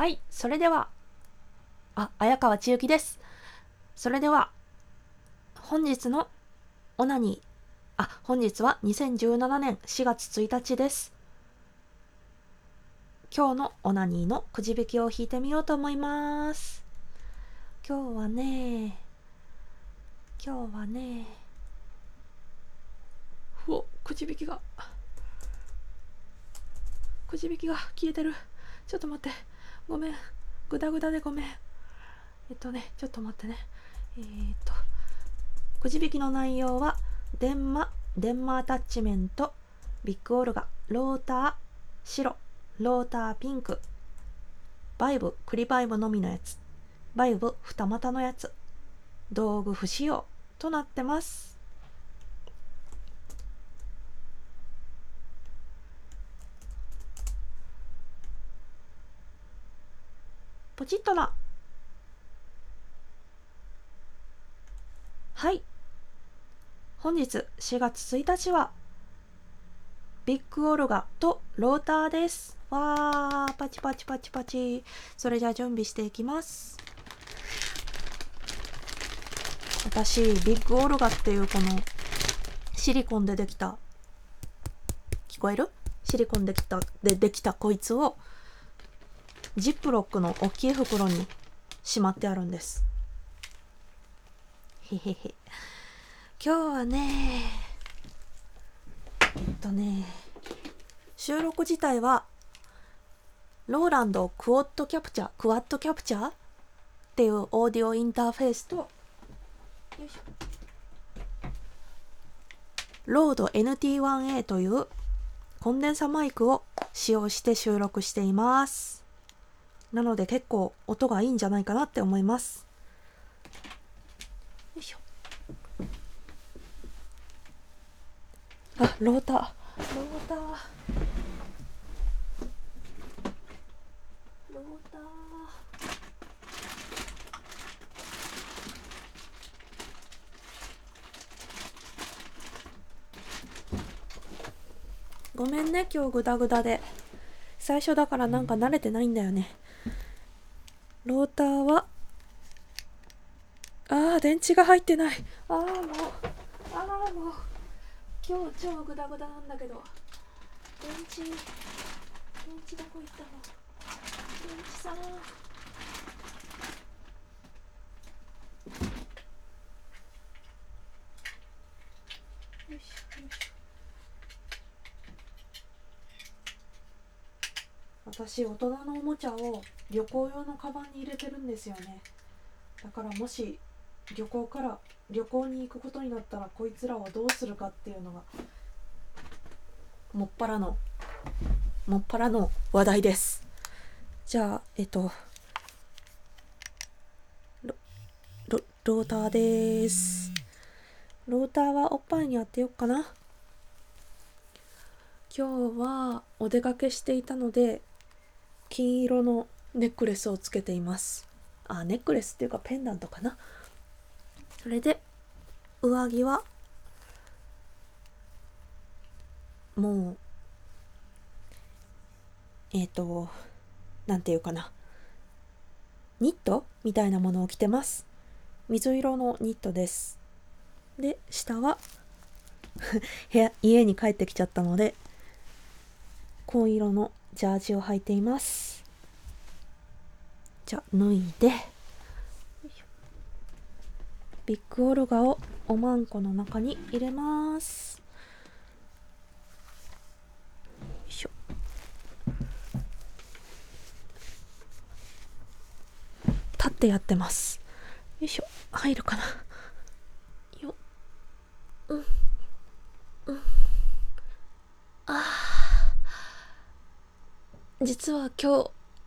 はい、それでは、綾川千幸です。それでは、本日のオナニー。本日は2017年4月1日です。今日のオナニーのくじ引きを引いてみようと思います。今日はね、くじ引きが消えてる。ちょっと待って。ごめん。グダグダでごめん。ちょっと待ってね。くじ引きの内容は、デンマアタッチメント、ビッグオルガ、ローター、白、ローターピンク、バイブ、クリバイブのみのやつ、バイブ、二股のやつ、道具不使用となってます。ポチッとな。はい。本日4月1日は、ビッグオルガとローターです。わー、パチパチパチパチ。それじゃあ準備していきます。私、ビッグオルガっていうこのシリコンでできた、聞こえる？シリコンでできたこいつをジップロックの大きい袋にしまってあるんです。へへへ。今日はね、収録自体はローランドクワッドキャプチャーっていうオーディオインターフェースと、ロード NT1A というコンデンサマイクを使用して収録しています。なので結構音がいいんじゃないかなって思います。よいしょ。ローター。ごめんね、今日グダグダで。最初だからなんか慣れてないんだよね。ローターは、電池が入ってない。もう。今日超グダグダなんだけど。電池どこ行ったの？電池さん。よいしょよいしょ。私、大人のおもちゃを旅行用のカバンに入れてるんですよね。だからもし旅行に行くことになったら、こいつらをどうするかっていうのがもっぱらの話題です。じゃあローターです。ローターはおっぱいに当てようかな。今日はお出かけしていたので、金色のネックレスをつけています。ネックレスっていうかペンダントかな。それで上着はもうなんていうかな、ニットみたいなものを着てます。水色のニットです。で、下は家に帰ってきちゃったので紺色のジャージを履いています。じゃあ脱いで、ビッグオルガをおまんこの中に入れます。よいしょ。立ってやってます。よいしょ。入るかな。よっ。実は今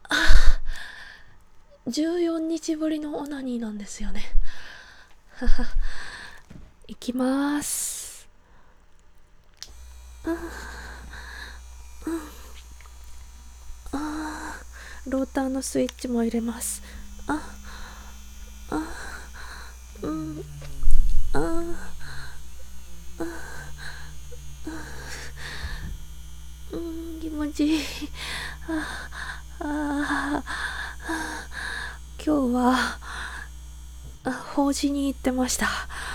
日14日ぶりのオナニーなんですよね。いきまーす。ローターのスイッチも入れます。気持ちいい。 今日は法事に行ってました。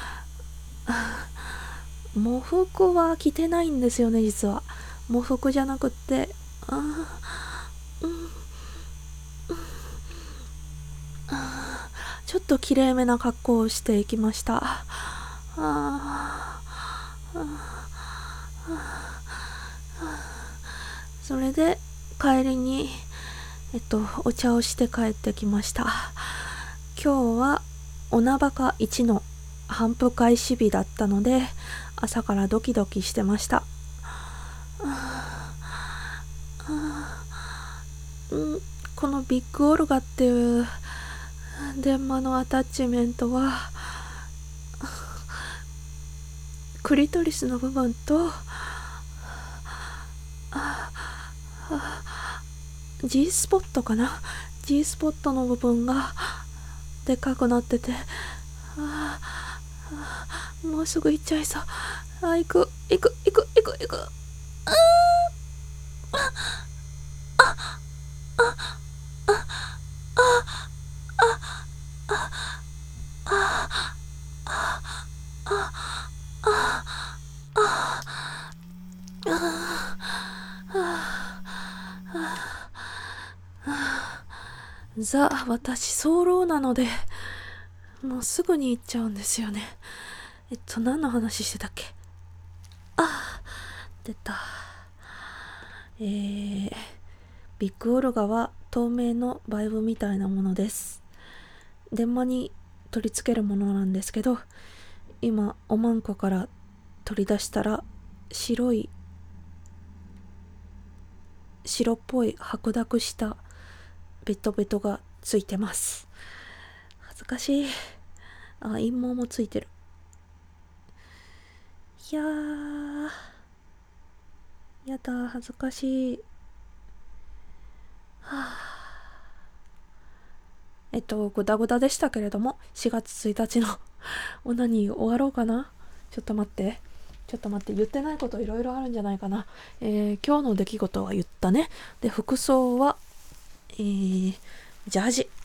喪服は着てないんですよね、実は。喪服じゃなくってちょっときれいめな格好をしていきました。それで帰りにお茶をして帰ってきました。今日はおなばか1の頒布開始日だったので、朝からドキドキしてました。このビッグオルガっていう電話のアタッチメントはクリトリスの部分とG スポットかな、 G スポットの部分がでかくなってて、もうすぐ行っちゃいそう。行く。私早漏なのでもうすぐに行っちゃうんですよね。何の話してたっけ。出た。ビッグオルガは透明のバイブみたいなものです。電話に取り付けるものなんですけど、今おまんこから取り出したら白っぽい白濁したベトベトがついてます。恥ずかしい。陰毛もついてる。いやー、やだ、恥ずかしい。グダグダでしたけれども、4月1日のオナニー終わろうかな。ちょっと待って、言ってないこといろいろあるんじゃないかな。今日の出来事は言ったね。で、服装はジャージ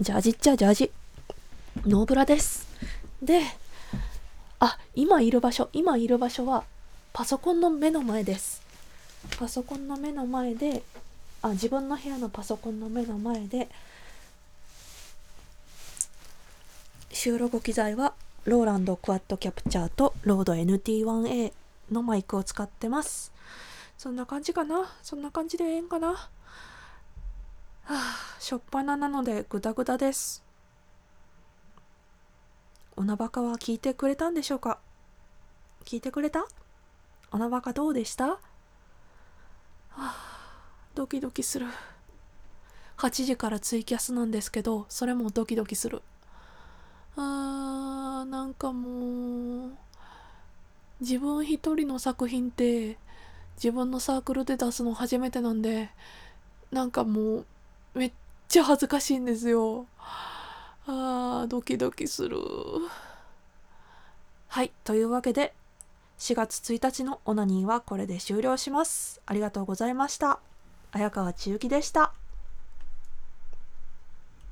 ノーブラです。で、今いる場所はパソコンの目の前です。パソコンの目の前で、自分の部屋のパソコンの目の前で、収録機材はローランドクワッドキャプチャーとロード NT1A のマイクを使ってます。そんな感じかな。そんな感じでええんかな。しょっぱななのでグダグダです。おなばかは聞いてくれたんでしょうか。聞いてくれた？おなばかどうでした？ドキドキする。8時からツイキャスなんですけど、それもドキドキする。なんかもう自分一人の作品って自分のサークルで出すの初めてなんで、なんかもうめっちゃ恥ずかしいんですよ。ドキドキする。はい、というわけで4月1日のオナニーはこれで終了します。ありがとうございました。綾川千雪でした。